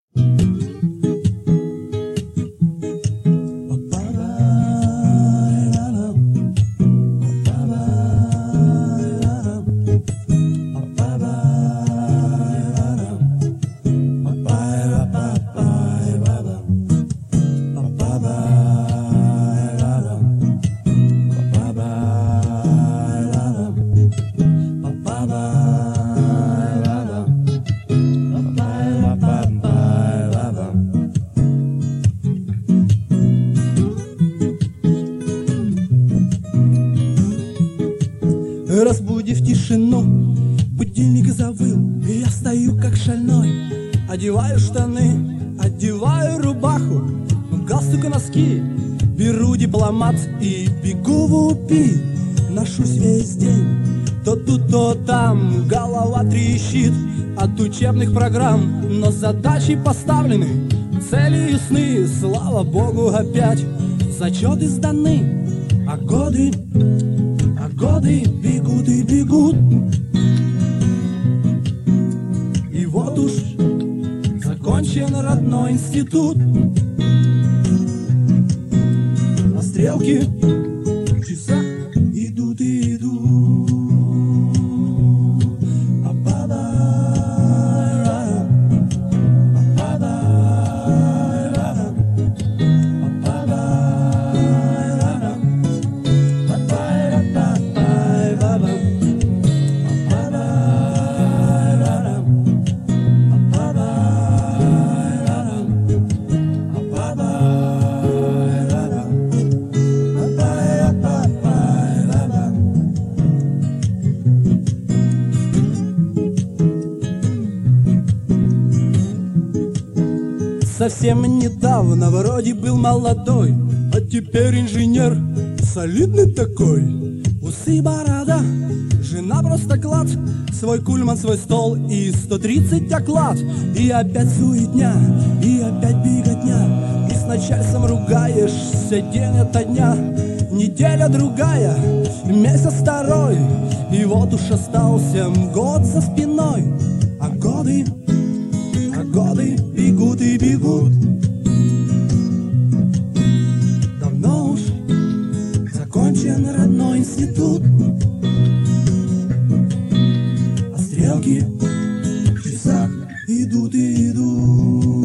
Разбудив тишину, будильник завыл, и я стою как шальной. Одеваю штаны, одеваю рубаху, галстук и носки, беру дипломат и бегу в УПИ. Ношусь весь день, то тут, то там, голова трещит от учебных программ. Но задачи поставлены, цели ясны, слава богу, опять зачеты сданы, а годы бегут и бегут. И вот уж закончен родной институт. А стрелки в часах идут и идут. Совсем недавно вроде был молодой, а теперь инженер солидный такой. Усы, борода, жена просто клад, свой кульман, свой стол и 130 оклад. И опять суетня, и опять беготня, и с начальством ругаешься день ото дня. Неделя другая, месяц второй, и вот уж остался год за спиной. А годы бегут и бегут. Давно уж закончен родной институт. А стрелки в часах идут и идут.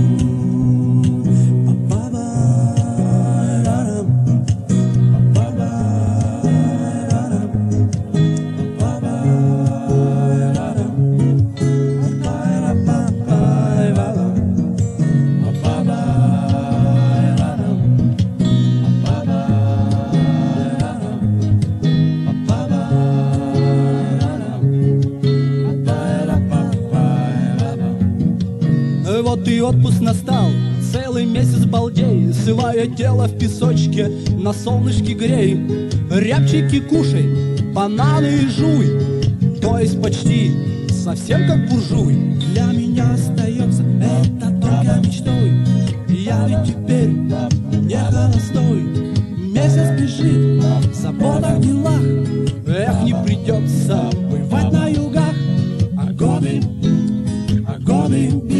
Вот и отпуск настал, целый месяц балдей, свое тело в песочке, на солнышке грей. Рябчики кушай, бананы жуй, то есть почти совсем как буржуй. Для меня остается это только мечтой, я ведь теперь не холостой. Месяц бежит в заботах, делах, эх, не придется бывать на югах. А годы